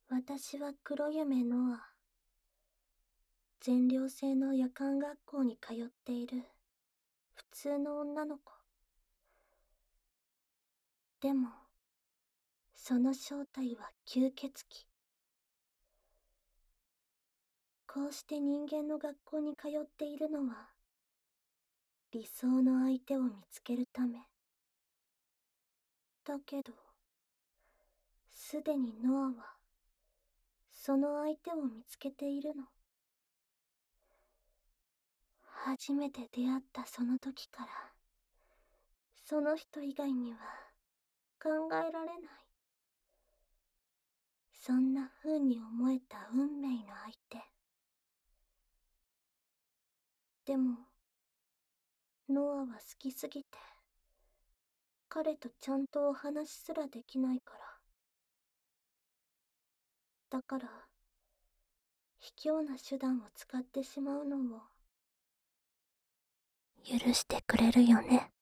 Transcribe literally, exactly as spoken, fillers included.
私は黒夢ノア。全寮制の夜間学校に通っている普通の女の子。でも、その正体は吸血鬼。こうして人間の学校に通っているのは、理想の相手を見つけるため。だけど、すでにノアは、その相手を見つけているの。初めて出会ったその時から、その人以外には考えられない。そんな風に思えた運命の相手。でも、ノアは好きすぎて、彼とちゃんとお話すらできないから。だから、卑怯な手段を使ってしまうのを、許してくれるよね。